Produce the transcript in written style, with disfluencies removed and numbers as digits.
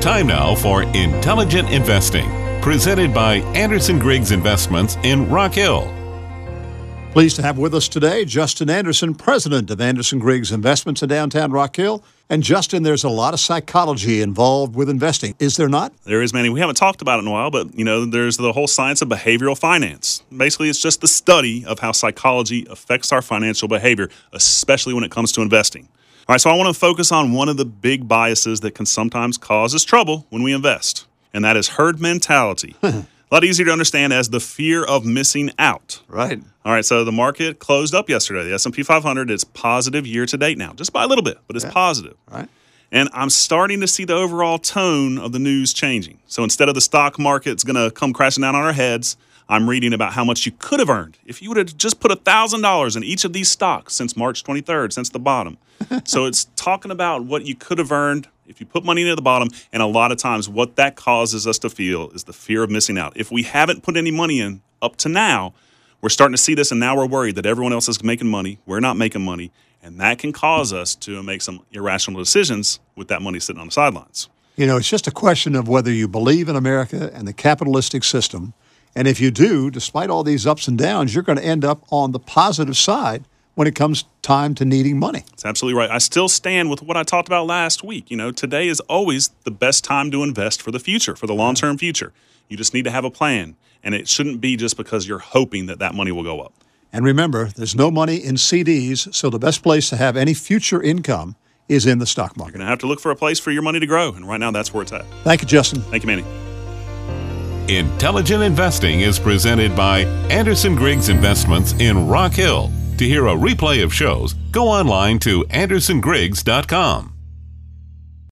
Time now for Intelligent Investing, presented by Anderson Griggs Investments in Rock Hill. Pleased to have with us today Justin Anderson, president of Anderson Griggs Investments in downtown Rock Hill. And Justin, there's a lot of psychology involved with investing, is there not? There is, Manny. We haven't talked about it in a while, but, there's the whole science of behavioral finance. Basically, it's just the study of how psychology affects our financial behavior, especially when it comes to investing. All right, so I want to focus on one of the big biases that can sometimes cause us trouble when we invest, and that is herd mentality. A lot easier to understand as the fear of missing out. Right. All right, so the market closed up yesterday. The S&P 500 is positive year to date now, just by a little bit, but it's positive. Right. And I'm starting to see the overall tone of the news changing. So instead of the stock market's going to come crashing down on our heads, I'm reading about how much you could have earned if you would have just put $1,000 in each of these stocks since March 23rd, since the bottom. So it's talking about what you could have earned if you put money into the bottom, and a lot of times what that causes us to feel is the fear of missing out. If we haven't put any money in up to now, we're starting to see this, and now we're worried that everyone else is making money. We're not making money, and that can cause us to make some irrational decisions with that money sitting on the sidelines. It's just a question of whether you believe in America and the capitalistic system. And if you do, despite all these ups and downs, you're going to end up on the positive side when it comes time to needing money. That's absolutely right. I still stand with what I talked about last week. Today is always the best time to invest for the future, for the long-term future. You just need to have a plan, and it shouldn't be just because you're hoping that money will go up. And remember, there's no money in CDs, so the best place to have any future income is in the stock market. You're going to have to look for a place for your money to grow, and right now that's where it's at. Thank you, Justin. Thank you, Manny. Intelligent Investing is presented by Anderson Griggs Investments in Rock Hill. To hear a replay of shows, go online to andersongriggs.com.